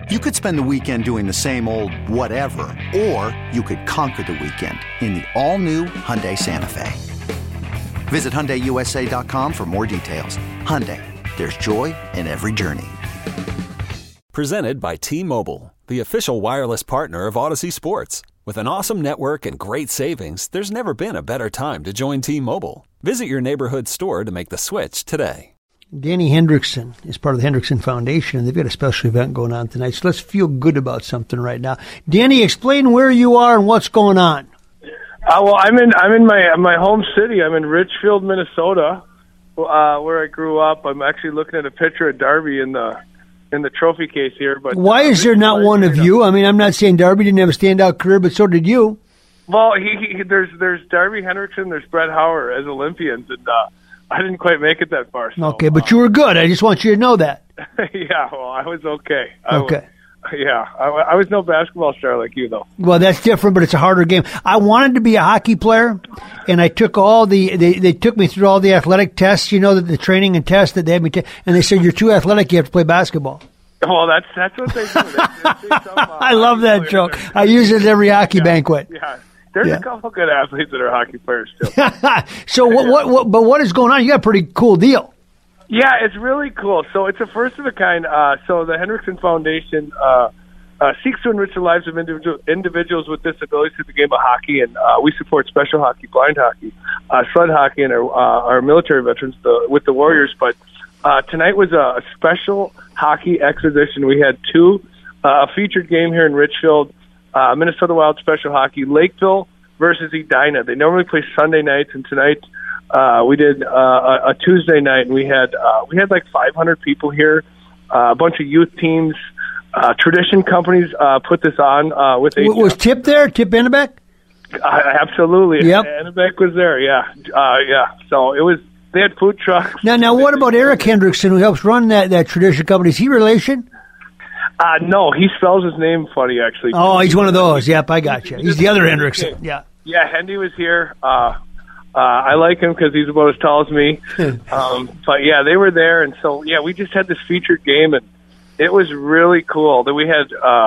You could spend the weekend doing the same old whatever, or you could conquer the weekend in the all-new Hyundai Santa Fe. Visit HyundaiUSA.com for more details. Hyundai, there's joy in every journey. Presented by T-Mobile, the official wireless partner of Odyssey Sports. With an awesome network and great savings, there's never been a better time to join T-Mobile. Visit your neighborhood store to make the switch today. Danny Hendrickson is part of the Hendrickson Foundation, and they've got a special event going on tonight. So let's feel good about something right now. Danny, explain where you are and what's going on. Well, I'm in my home city. I'm in Richfield, Minnesota, where I grew up. I'm actually looking at a picture of Darby in the trophy case here. But why is there not one of you? I mean, I'm not saying Darby didn't have a standout career, but so did you. Well, there's Darby Hendrickson, there's Brett Hauer as Olympians, and I didn't quite make it that far. So, okay, but you were good. I just want you to know that. Yeah, well, I was okay. Okay. I was no basketball star like you, though. Well, that's different, but it's a harder game. I wanted to be a hockey player, and I took they took me through all the athletic tests, the training and tests that they had me take, and they said, you're too athletic, you have to play basketball. Well, that's what they do. I love that joke. I use it at every hockey banquet. Yeah. There's a couple good athletes that are hockey players, too. So what is going on? You got a pretty cool deal. Yeah, it's really cool. So it's a first of a kind. So the Hendrickson Foundation seeks to enrich the lives of individuals with disabilities through the game of hockey, and we support special hockey, blind hockey, sled hockey, and our military veterans with the Warriors. But tonight was a special hockey exhibition. We had a featured game here in Richfield, Minnesota Wild Special Hockey, Lakeville versus Edina. They normally play Sunday nights, and tonight we did a Tuesday night, and we had like 500 people here, a bunch of youth teams, tradition companies put this on with HF. Was Tip there? Tip Ennebeck? Absolutely. Yep. Ennebeck was there. Yeah. So it was. They had food trucks. Now, what about Eric Hendrickson, who helps run that tradition company? Is he relation? No, he spells his name funny, actually. Oh, he's one of those. Yep, I got you. He's the other Hendrickson. Yeah. Yeah, Hendy was here. I like him because he's about as tall as me. But, yeah, they were there. And so, yeah, we just had this featured game, and it was really cool. That we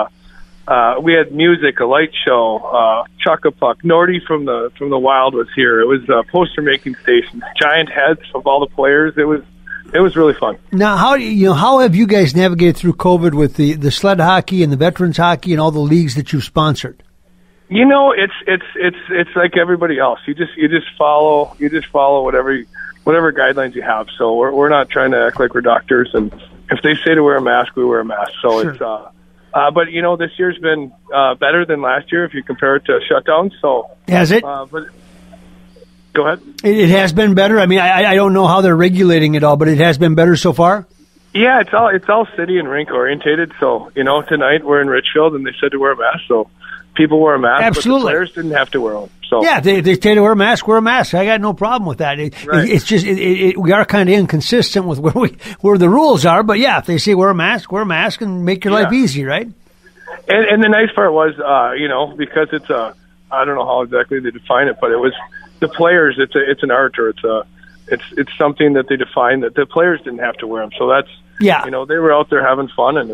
had music, a light show, Chuck-a-Puck. Nordy from the Wild was here. It was a poster-making station. Giant heads of all the players. It was really fun. Now, how have you guys navigated through COVID with the sled hockey and the veterans hockey and all the leagues that you've sponsored? It's like everybody else. You just follow whatever guidelines you have. So we're not trying to act like we're doctors, and if they say to wear a mask, we wear a mask. So sure. It's but this year's been better than last year if you compare it to shutdowns. So has it? But go ahead. It has been better. I mean, I don't know how they're regulating it all, but it has been better so far. Yeah, it's all city and rink orientated. So tonight we're in Richfield, and they said to wear a mask. So people wear a mask, absolutely. But the players didn't have to wear one. So yeah, they say to wear a mask, wear a mask. I got no problem with that. Right. It's just we are kind of inconsistent with where the rules are. But yeah, if they say wear a mask, and make your life easy, right? And the nice part was, because it's I don't know how exactly they define it, but it was the players. It's an art, or it's something that they define that the players didn't have to wear them. So that's they were out there having fun, and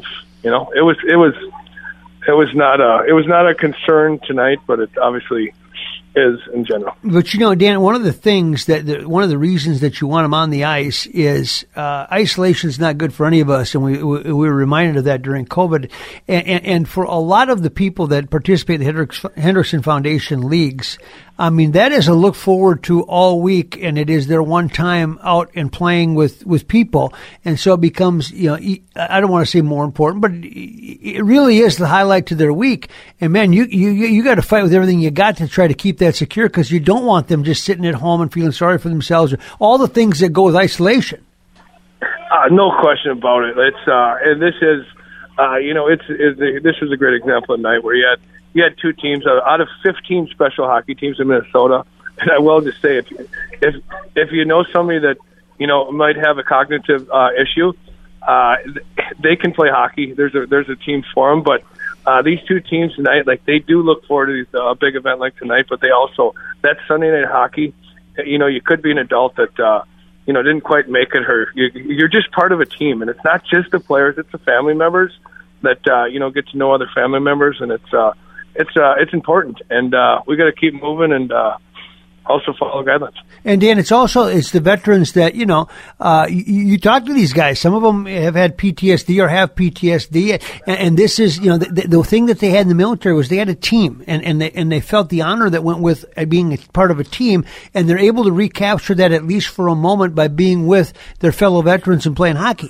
it was not a concern tonight, but it obviously is in general. But Dan, one of the things one of the reasons that you want them on the ice is isolation is not good for any of us, and we were reminded of that during COVID. And for a lot of the people that participate in the Hendrickson Foundation leagues, I mean, that is a look forward to all week, and it is their one time out and playing with people. And so it becomes, I don't want to say more important, but it really is the highlight to their week. And man, you got to fight with everything you got to try to keep that secure, because you don't want them just sitting at home and feeling sorry for themselves, or all the things that go with isolation. No question about it. It's and this is, this is a great example tonight where you had two teams out of 15 special hockey teams in Minnesota. And I will just say, if you know somebody that might have a cognitive issue, they can play hockey. There's a team for them. But these two teams tonight, like, they do look forward to a big event like tonight. But they also, that Sunday night hockey, you could be an adult that didn't quite make it. Or you're just part of a team, and it's not just the players; it's the family members that get to know other family members, and it's important, and we got to keep moving and also follow guidelines. And Dan, it's the veterans that you talk to these guys. Some of them have had PTSD or have PTSD, and this is the thing that they had in the military was they had a team, and they felt the honor that went with being a part of a team, and they're able to recapture that at least for a moment by being with their fellow veterans and playing hockey.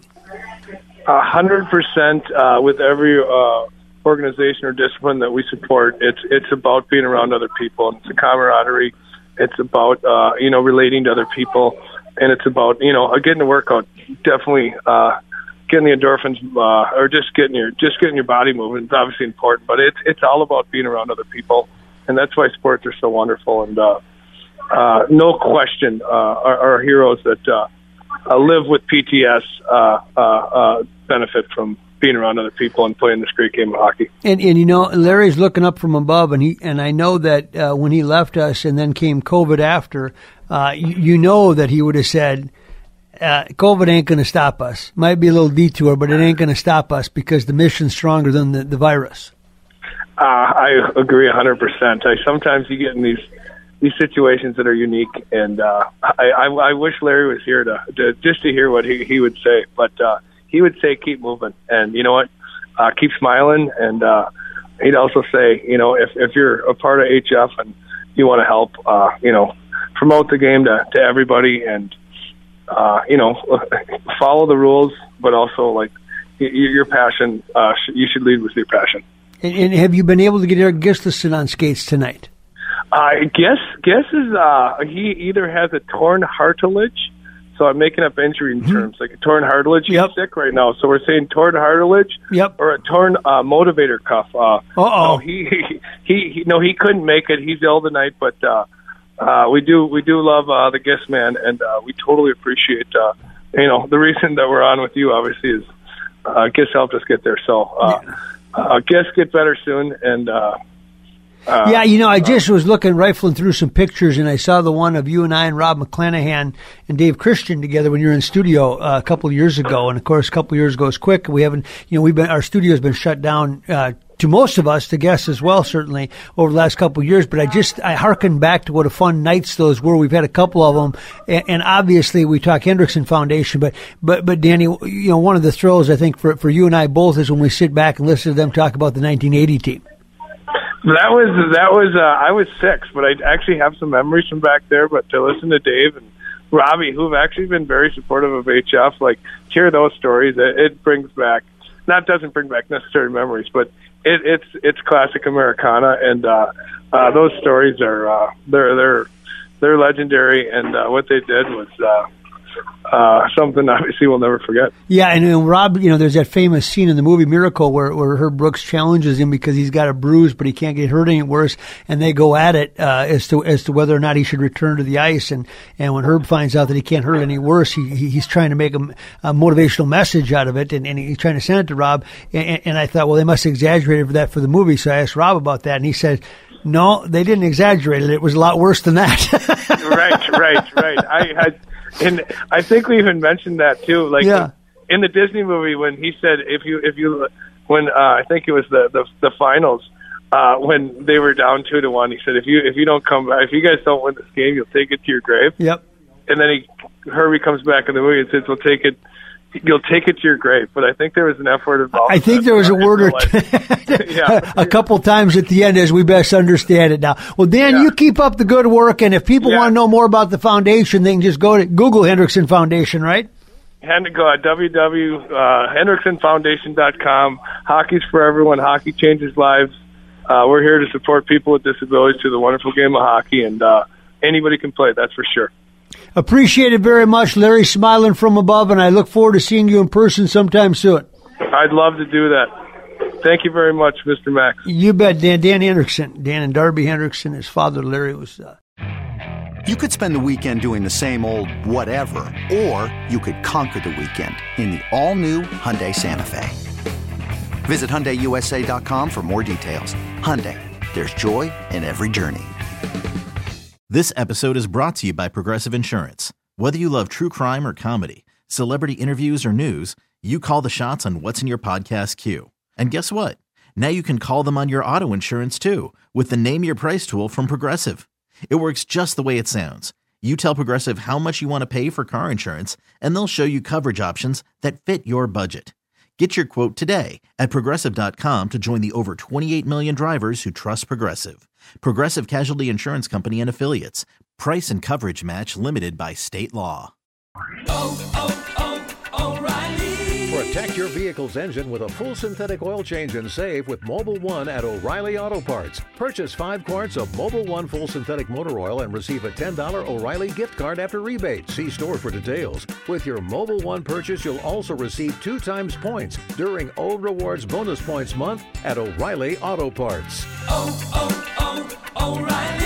100% with every organization or discipline that we support. It's about being around other people, and it's a camaraderie. It's about relating to other people, and it's about getting the workout. Definitely getting the endorphins, or just getting your body moving. It's obviously important, but it's all about being around other people, and that's why sports are so wonderful. And no question, our heroes that live with PTS benefit from being around other people and playing this great game of hockey. And Larry's looking up from above, and I know that when he left us and then came COVID after, that he would have said, COVID ain't going to stop us. Might be a little detour, but it ain't going to stop us because the mission's stronger than the virus. I agree 100%. Sometimes you get in these situations that are unique, and I wish Larry was here to just to hear what he would say, but he would say, keep moving. And you know what? Keep smiling. And he'd also say, if you're a part of HF and you want to help, promote the game to everybody and, follow the rules, but also your passion, you should lead with your passion. And have you been able to get Eric Gustafsson on skates tonight? Guess is he either has a torn cartilage. So I'm making up injury terms, like a torn cartilage. He's sick right now, so we're saying torn cartilage or a torn motivator cuff. No, he couldn't make it. He's ill tonight, but we do love the Gist man, and we totally appreciate the reason that we're on with you. Obviously, is Gist helped us get there. So Gist get better soon, and. I just was rifling through some pictures, and I saw the one of you and I and Rob McClanahan and Dave Christian together when you were in studio a couple of years ago. And of course, a couple of years goes quick. We haven't, our studio's been shut down to most of us, to guests as well, certainly over the last couple of years. But I hearken back to what a fun nights those were. We've had a couple of them, and obviously we talk Hendrickson Foundation. But Danny, one of the thrills I think for you and I both is when we sit back and listen to them talk about the 1980 team. That was I was 6, but I actually have some memories from back there. But to listen to Dave and Robbie, who've actually been very supportive of HF, hear those stories, it brings back, doesn't bring back necessary memories, but it's classic Americana, and those stories are they're legendary, and what they did was something obviously we'll never forget. Yeah, and Rob, there's that famous scene in the movie Miracle where Herb Brooks challenges him because he's got a bruise, but he can't get hurt any worse, and they go at it as to whether or not he should return to the ice. And when Herb finds out that he can't hurt any worse, he's trying to make a motivational message out of it, and he's trying to send it to Rob. And I thought, well, they must have exaggerated that for the movie. So I asked Rob about that, and he said, no, they didn't exaggerate it. It was a lot worse than that. Right. And I think we even mentioned that too, in the Disney movie when he said when I think it was the finals when they were down 2-1, he said if you don't come back, if you guys don't win this game, you'll take it to your grave. Yep. And then Herbie comes back in the movie and says you'll take it to your grave. But I think there was an F word involved. I think there was a word or two a couple times at the end as we best understand it now. Well, Dan, you keep up the good work, and if people want to know more about the foundation, they can just go to Google Hendrickson Foundation, right? And go at www.hendricksonfoundation.com. Hockey's for everyone. Hockey changes lives. We're here to support people with disabilities through the wonderful game of hockey, and anybody can play, that's for sure. Appreciate it very much. Larry smiling from above, and I look forward to seeing you in person sometime soon. I'd love to do that. Thank you very much, Mr. Max. You bet, Dan. Dan Hendrickson. Dan and Darby Hendrickson, his father, Larry, was... You could spend the weekend doing the same old whatever, or you could conquer the weekend in the all-new Hyundai Santa Fe. Visit HyundaiUSA.com for more details. Hyundai, there's joy in every journey. This episode is brought to you by Progressive Insurance. Whether you love true crime or comedy, celebrity interviews or news, you call the shots on what's in your podcast queue. And guess what? Now you can call them on your auto insurance too with the Name Your Price tool from Progressive. It works just the way it sounds. You tell Progressive how much you want to pay for car insurance, and they'll show you coverage options that fit your budget. Get your quote today at Progressive.com to join the over 28 million drivers who trust Progressive. Progressive Casualty Insurance Company and Affiliates. Price and coverage match limited by state law. O'Reilly. Protect your vehicle's engine with a full synthetic oil change and save with Mobil 1 at O'Reilly Auto Parts. Purchase 5 quarts of Mobil 1 full synthetic motor oil and receive a $10 O'Reilly gift card after rebate. See store for details. With your Mobil 1 purchase, you'll also receive 2 times points during O Rewards Bonus Points Month at O'Reilly Auto Parts. O'Reilly.